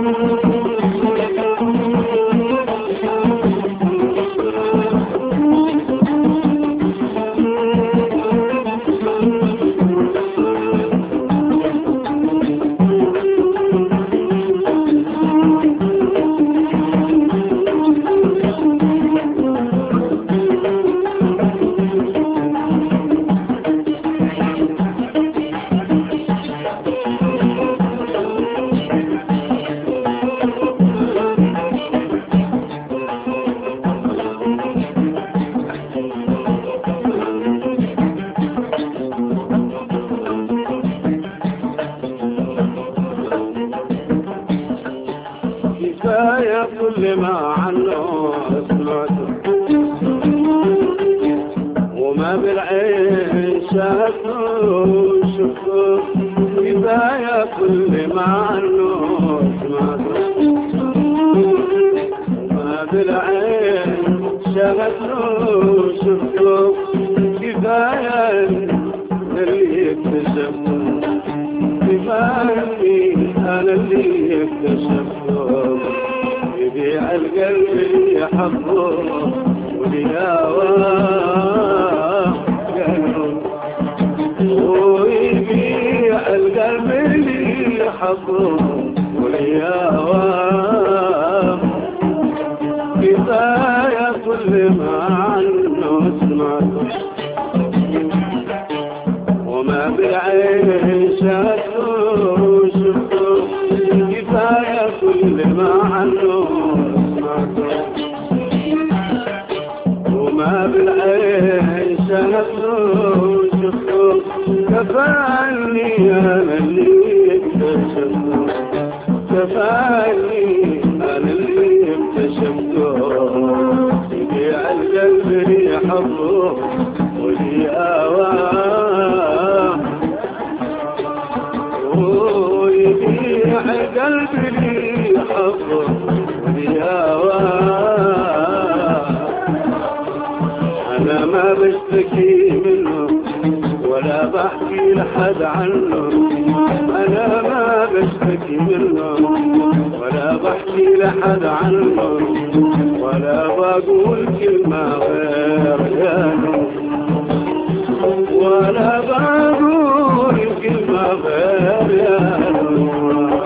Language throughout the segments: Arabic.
كفاية كل ما عنه سمعته وما بالعين شاهدته وشفته. كفاية كل ما عنه سمعته وما بالعين شاهدته وشفته. كفاية اللي اكتشفته، كفاية أنا اللي اكتشفته. يبيع القلب اللي حبه ولياواه قلبه، ويبيع القلب اللي حبه ولياواه. كفاية كل ما عنه سمعته وما بالعين شاهدته وشفته. كفاية كل ما عنه سمعته وما بالعين شاهدته وشفته. كفاني أنا اللي اكتشفته، كفاني أنا اللي اكتشفته. يبيع القلب اللي حبه ولياواه، ويبيع القلب اللي حبه ولياواه. أنا ما بشتكي منه ولا بحكي لحد عنه. أنا ما بشتكي منه ولا بحكي لحد عنه، ولا بقول كلمة غير جانه، ولا بقول كلمة غير جانه.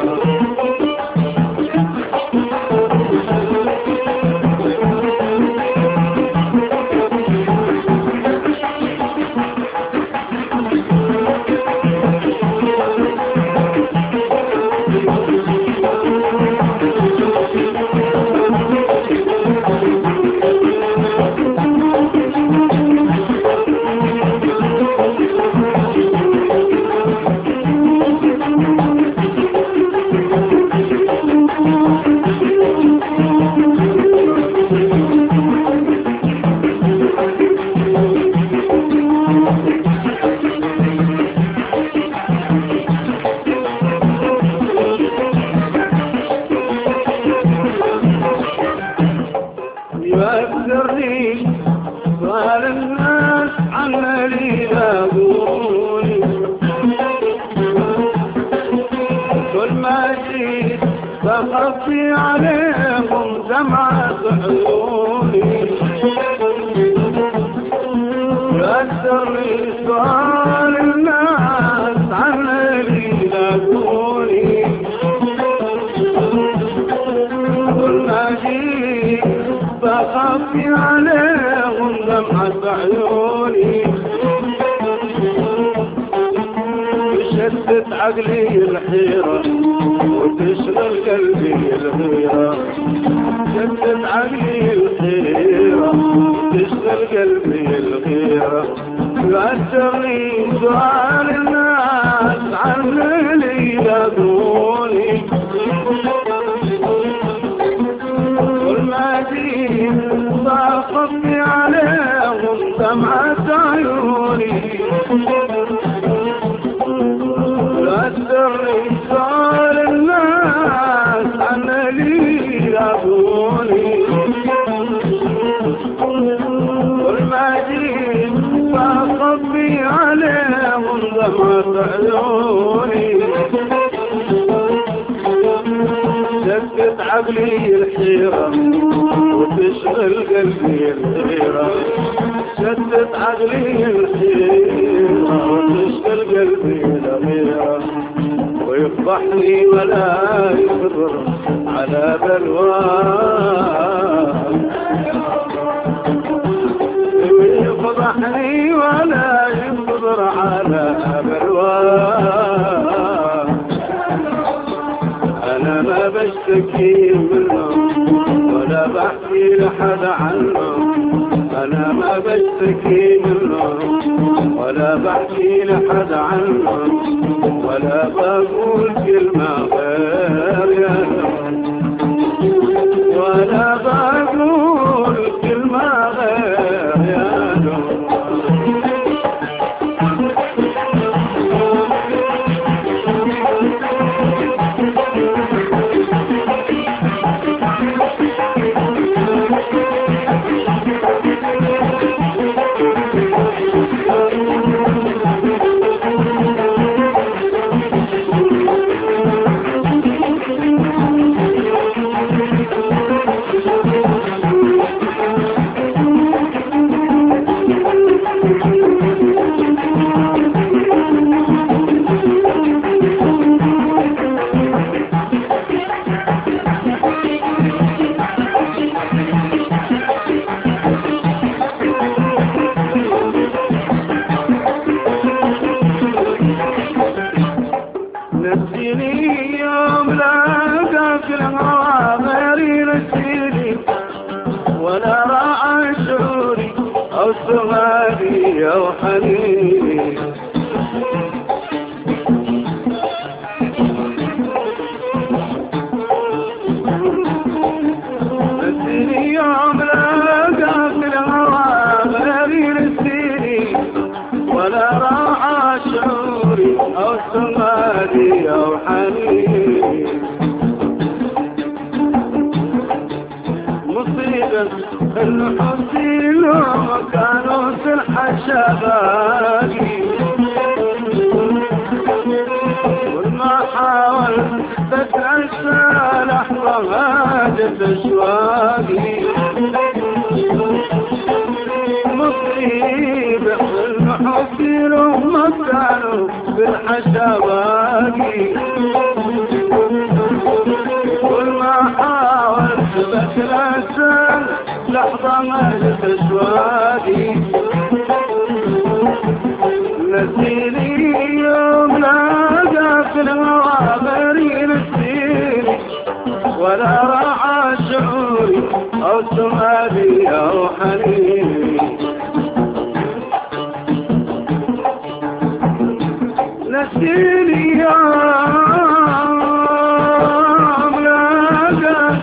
يذكرني سؤال الناس عني يقولي، كل ما جيت بخفي عليهم دمعة عيوني. يذكرني سؤال الناس عني يقولي، كل ما جيت بخفي عليهم دمعة عيوني. تشتت عقلي الحيرة وتشغل قلبي الغيرة. تشتت عقلي الحيرة وتشغل قلبي الغيرة. يعجبني سؤال الناس عن اللي يدعوني، بخفي عليهم دمعة عيوني. لا تدري سؤال الناس عن اللي يدعوني، كل ما جيت بخفي عليهم دمعة عيوني. شتت عقلي الحيرة وتشغل قلبي الغيرة، شتت عقلي الحيرة وتشغل قلبي الغيرة، ويفضحني ولا يقدر على بلواه، ويفضحني ولا يقدر على بلواه. أنا ما بشتكي منه ولا بحكي لحد عنه، أنا ما بشتكي منه ولا بحكي لحد عنه، ولا بقول كلمة غير يا ولا بقول كلمة غير يا نسيني يوم لاقى في الهوى غيري نسيني، ولا راعى شعوري أو سؤالي أو حنيني. نسيني يوم لاقى في الهوى غيري نسيني، ولا راعى شعوري أو سؤالي أو حنيني. مصيبة الحسين لو كانوا في الحشاباقي، وما حاولت تتنسى لحظة هاجت أشواقي. مصيبة الحسين لو كانوا في الحشاباقي، وما حاولت تتنسى لحظة هاجت أشواقي. نسيني يوم لاقى في الهوى غيري نسيني، ولا راعى شعوري أو سؤالي أو حنيني. نسيني يوم لاقى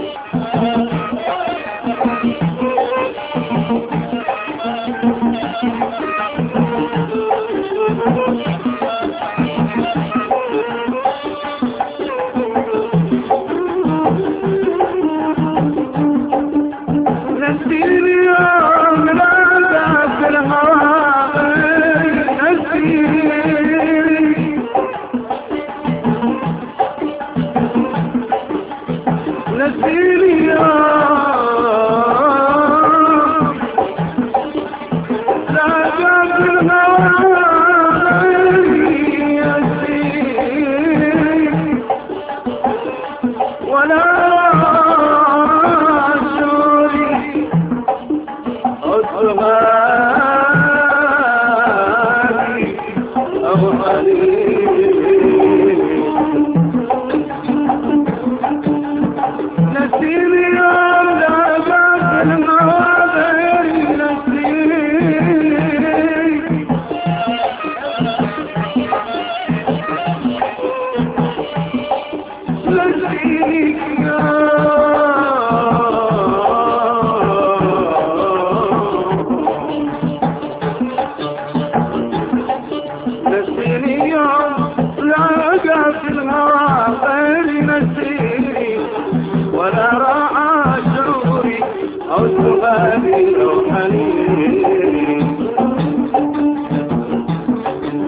ولا راعى شعوري أو سؤالي أو حنيني.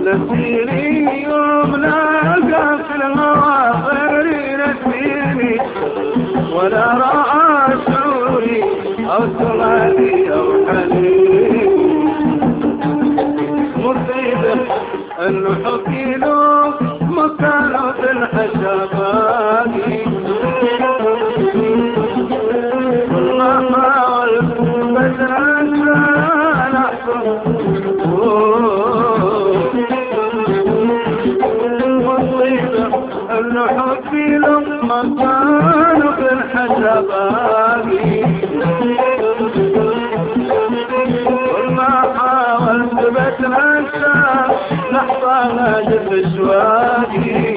نسيني يوم لاقى في الهوى غيري نسيني، ولا رأى شعوري أو سؤالي أو حنين. مصيبة أنه حبي له مكانه في الحشابات. والله حاولت بس عشان أحفظ. مصيبة أنه حبي له مكانه في الحشابات. والله حاولت بتنسى لحظة هاجت أشواقي.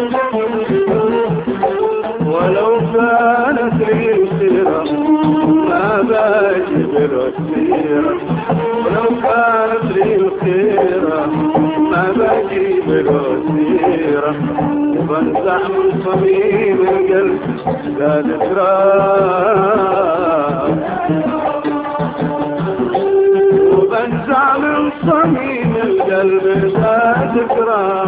ولو كانت لي سيرة ما باجي بالسيرة. ولو كانت لي الخيرة ما باجي بالسيرة. وبنزع من صميم القلب لا ذكرى. وبنزع من صميم القلب لا ذكرى.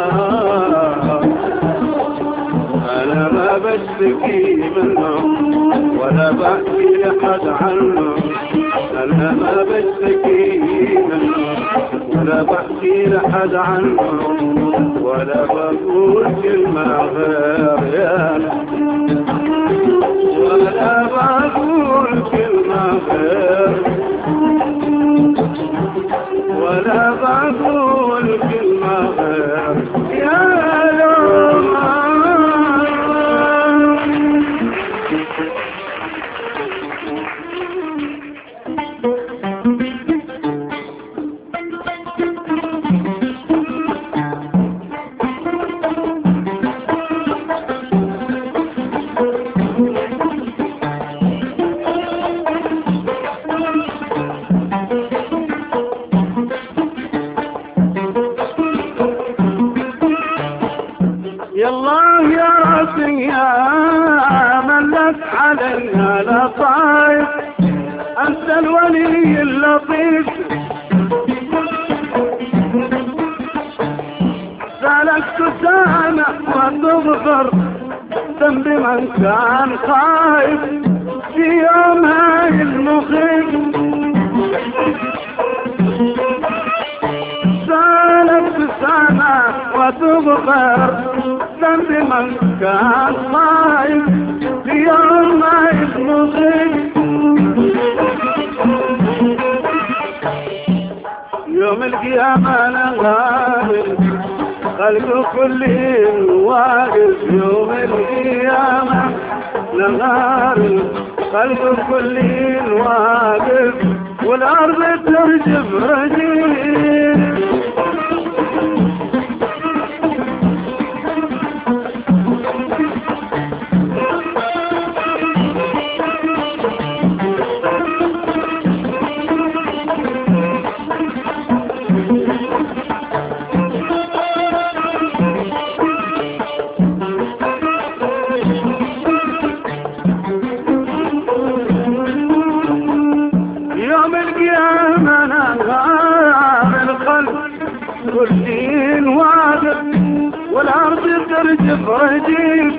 أنا ما بشتكي منهم ولا بحكي لحد عنهم. أنا ما بشتكي منهم ولا بحكي لحد عنهم. ولا بقول كلمة غير يا ولا بقول كلمة غير. ولا بقول كلمة غير يا يالله يا راسي يا ملك علينا لطايف. أنت الولي اللطيف سالك تسامح وتغفر ذنب من كان خايف في يوم هاي المخيف. سالك تسامح وتغفر ذنب من كان خايف في يوم هاي المخيف. يوم القيامة نغامر خلق كل واقف. يوم القيامة نغامر خلق كل واقف. والأرض ترجف رجيم. يوم القيامة نغامر خلق كل واقف. والأرض ترجف رجيف.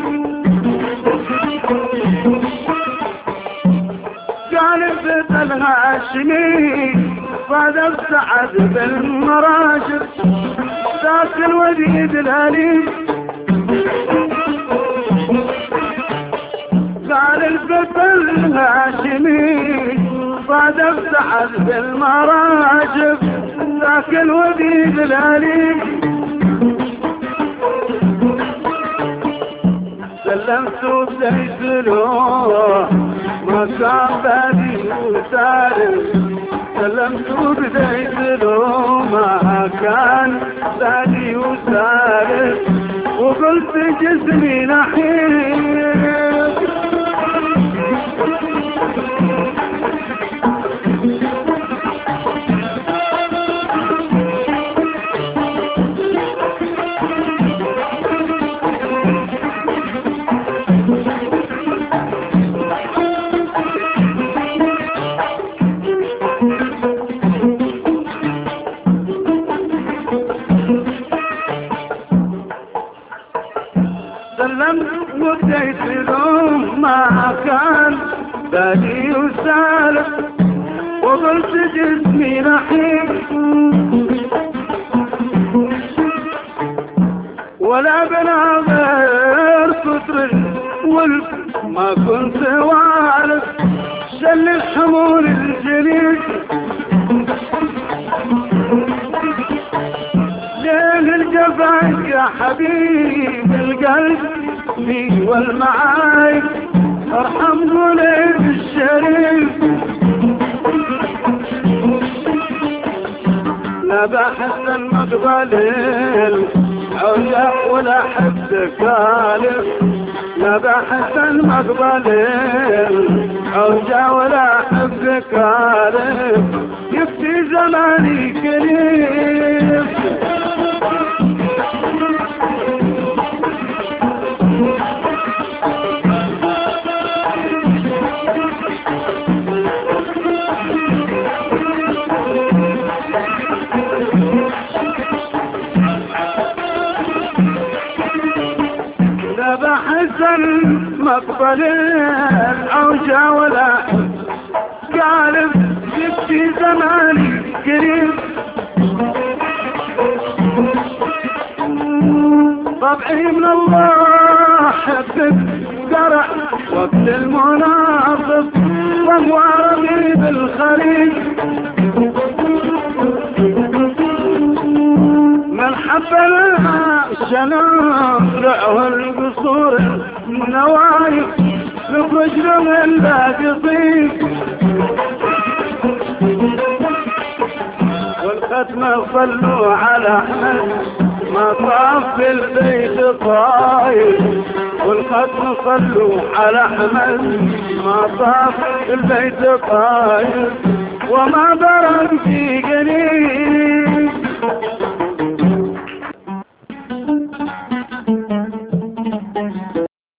جانب الهاشمي صادف سعد بالمراشد ذاك الوديد الأليم. قال الفتى الهاشمي صادف سعد بالمراجب ذاك الوديد الأليم. سلمت وسيت له ما كان بادي وسالم. سلمت وبديت له ما كان بادي وسالم. وقلت جسمي نحيل. سلمت بديت لهم ما كان بالي وسالف وقلت جسمي نحيف ولا بناظر كتر الولف ما كنت وارث شل الحمول الجليد ليل الجفاك يا حبيب القلب لي والمعايب ارحم قليب الشريف لا بحث المقبل العجاء ولا حد كالف لا بحث المقبل العجاء ولا حد كالف يكفي زماني كليف بحسن مقبل العوجة ولا قالب يبكي زماني قريب طبعي من الله حبك درع وقت المناصب وموارمي بالخريج من حب الشنارع والقصور النوايف نخرج له الباقي طيب والختمة صلوا على أحمد ما طاف في البيت طايف والختمة صلوا على أحمد ما طاف في البيت طايف وما برد في